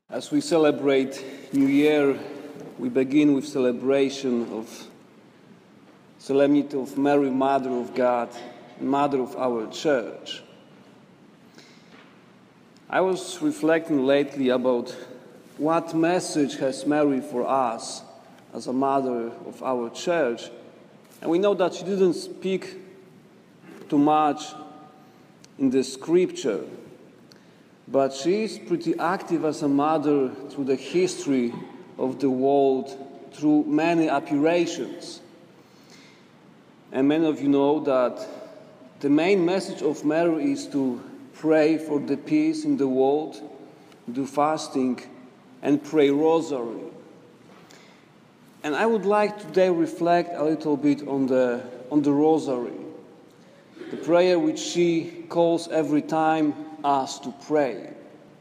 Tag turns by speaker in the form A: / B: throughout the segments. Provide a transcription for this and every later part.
A: As we celebrate New Year, we begin with celebration of Solemnity of Mary, Mother of God, and Mother of our Church. I was reflecting lately about what message has Mary for us as a Mother of our Church. And we know that she didn't speak too much in the Scripture, but she is pretty active as a mother through the history of the world, through many apparitions. And many of you know that the main message of Mary is to pray for the peace in the world, do fasting, and pray rosary. And I would like today reflect a little bit on the rosary, the prayer which she calls every time us to pray.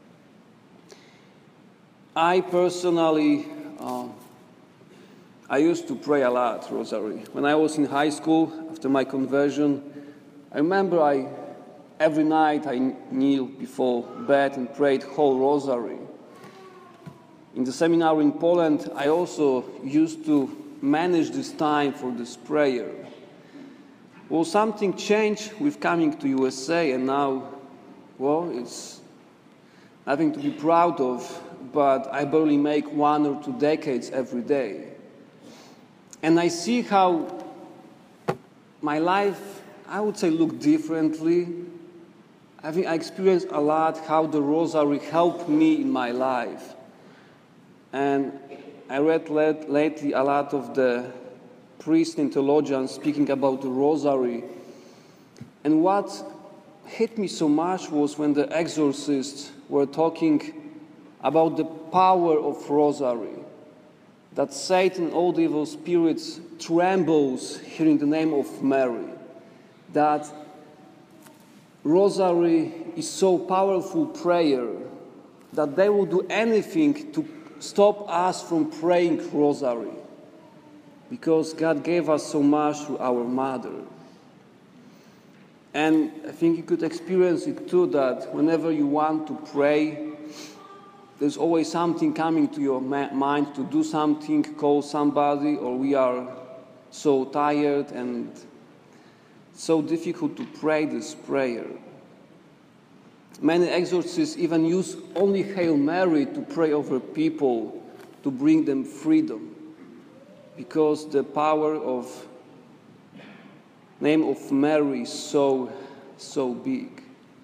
A: I personally, I used to pray a lot, rosary. When I was in high school, after my conversion, I remember every night I kneeled before bed and prayed whole rosary. In the seminary in Poland, I also used to manage this time for this prayer. Well, something changed with coming to USA, and now, well, it's nothing to be proud of, but I barely make 1 or 2 decades every day. And I see how my life, I would say, looked differently. I think I experienced a lot how the rosary helped me in my life. And I read lately a lot of the priests and theologians speaking about the rosary. And what hit me so much was when the exorcists were talking about the power of rosary, that Satan and all the evil spirits trembles hearing the name of Mary, that rosary is so powerful prayer that they will do anything to stop us from praying rosary, because God gave us so much through our mother. And I think you could experience it too, that whenever you want to pray, there's always something coming to your mind to do something, call somebody, or we are so tired and so difficult to pray this prayer. Many exorcists even use only Hail Mary to pray over people, to bring them freedom, because the power of name of Mary is so big.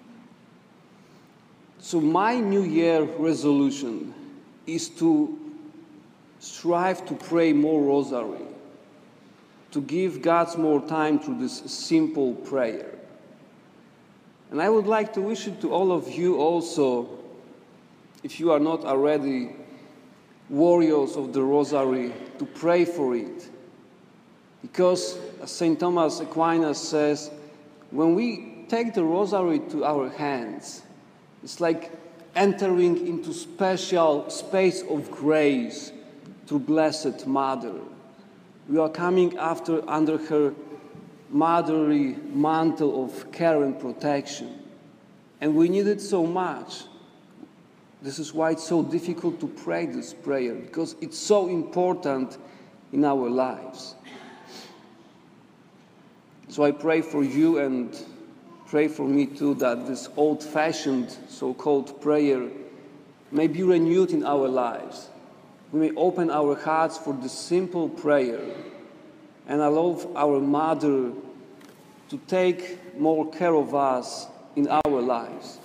A: So my New Year resolution is to strive to pray more rosary, to give God more time through this simple prayer. And I would like to wish it to all of you also, if you are not already warriors of the rosary, to pray for it. Because, as St. Thomas Aquinas says, when we take the rosary to our hands, it's like entering into special space of grace through Blessed Mother. We are coming under her motherly mantle of care and protection. And we need it so much. This is why it's so difficult to pray this prayer, because it's so important in our lives. So I pray for you and pray for me too, that this old-fashioned so-called prayer may be renewed in our lives. We may open our hearts for this simple prayer and allow our Mother to take more care of us in our lives.